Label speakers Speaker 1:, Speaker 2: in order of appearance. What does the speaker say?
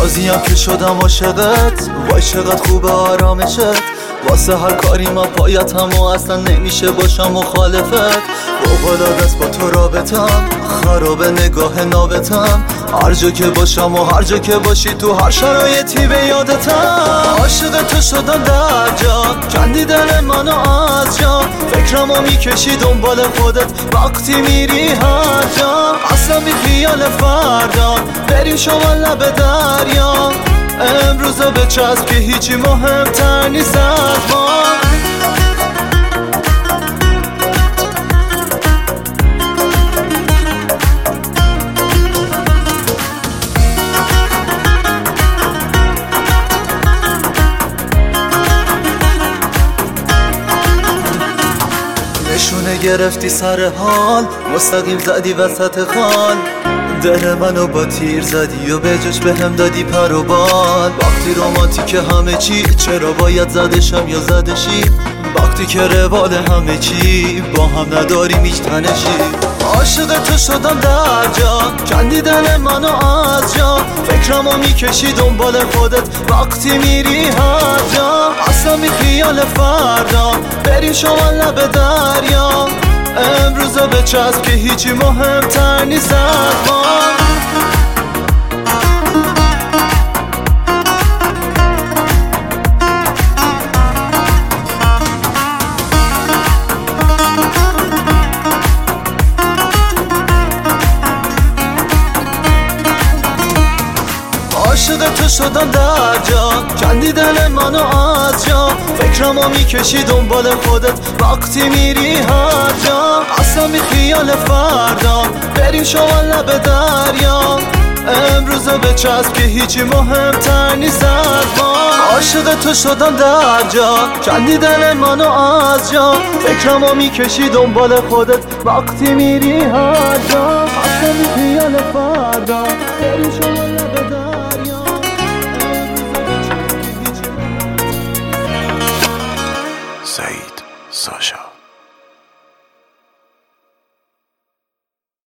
Speaker 1: راضیم که شدم عاشقت، وای چقدر خوبه آرامشت. واسه هر کاری ما پایتم و اصلا نمیشه باشم مخالفت. فوق‌العاده‌ست با تو رابطم، خرابه نگاه نابتم. هر جا که باشم و هر جا که باشی تو هر شرایطی به یادتم. عاشق تو شدم در جا، کندی دل منو از جا. فکرمو میکشی دنبال خودت وقتی میری هر جا. اصلا بی خیال فردا بریم شما لب دریا. امروزا به چسب که هیچی مهمتر نیست از ما. نشونه گرفتی سر حال، مستقیم زدی وسط خال. دل منو با تیر زدی و به جاش بهم دادی پر و بال. وقتی رومانتیک همه چی، چرا باید زدشم یا زدشی؟ وقتی که روال همه چی، با هم نداریم هیچ تنشی. عاشق تو شدم در جا، کندی دل منو از جا. فکرمو میکشی دنبال خودت وقتی میری هر جا. اصلا بی خیال فردا بریم شما لب دریا. امروزا به چسب که هیچی مهمتر نیست از ما. عاشق تو شدم در جا، کندی دل منو از جا. فکرمو میکشی دنبال خودت وقتی میری هر جا. اصلا بی خیال فردا بریم شما لب دریا. امروزا به چسب که هیچی مهمتر نیست از ما. عاشق تو شدم در جا، کندی دل منو از جا. فکرمو میکشی دنبال خودت وقتی میری هر جا. اصلا بی خیال فردا بریم شما